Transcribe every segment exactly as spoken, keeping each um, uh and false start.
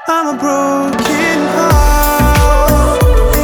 I'm a broken heart.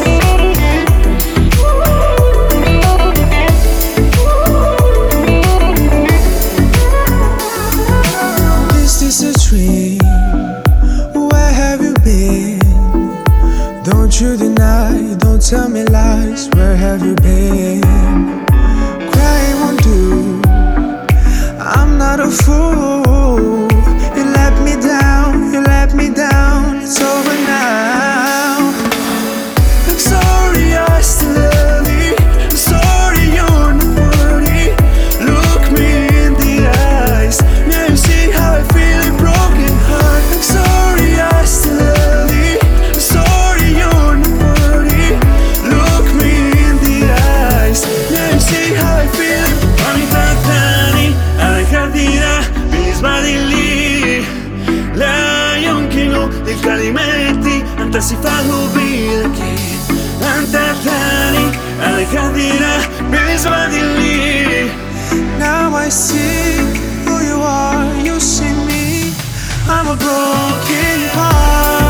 Is this a dream? Where have you been? Don't you deny, don't tell me lies. Where have you been? Crying won't do. I'm not a fool. You let me down, you let me down. It's over now. I'm sorry I still love you. I'm sorry you're not worthy. Look me in the eyes. Now you see how I feel, a broken heart. I'm sorry I still love you. I'm sorry you're not worthy. Look me in the eyes. Now you see how I feel. Ogni tant'anni alla cardina mi sbagli. Lei è un chino del calimetti, anta si fa l'ubile. Tant'anni alla cardina mi sbagli. Now I see who you are, you see me. I'm a broken heart.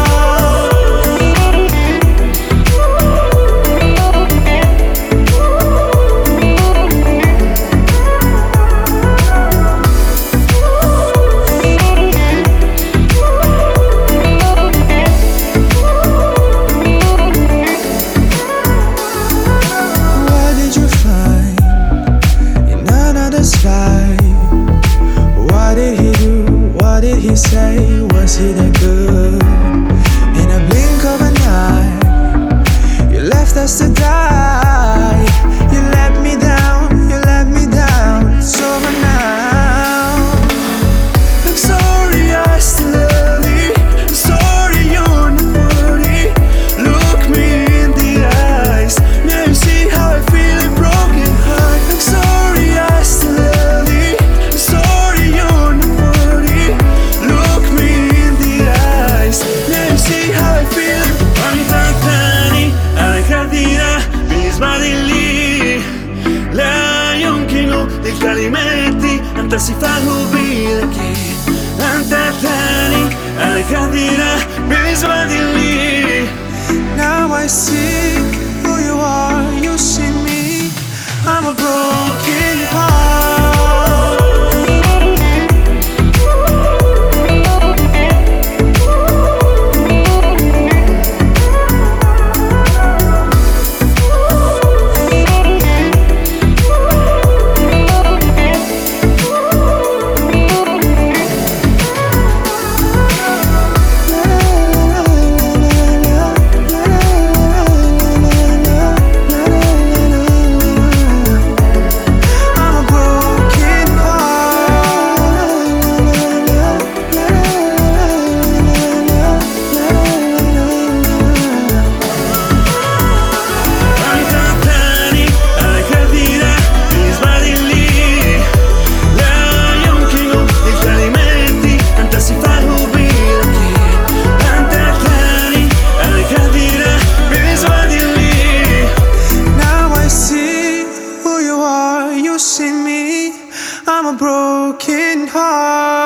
What did you find in another's life? What did he do? What did he say? Was he that good? In a blink of an eye, you left us to die. You let me down, you let me down. It's over now. I'm sorry I still love you. I'm sorry you're not worthy. Look me in the eyes. Now you see how I feel, a broken heart. I'm sorry I still love you. I'm sorry you're not worthy. Look me in the eyes. Now you see how I feel. Ogni tant'anni alla cardina mi sbagli. Lei è un chino del calimetti, anta si fa l'ubile. Tant'anni alla cardina mi sbagli. Now I see who you are, you see me. I'm a broken heart. I'm a broken Ogni tant'anni alla cardina mi sbagli. Lei è un chino del calimetti, anta si fa l'ubile. Tant'anni alla cardina mi sbagli. Now I see who you are, you see me. I'm a broken heart.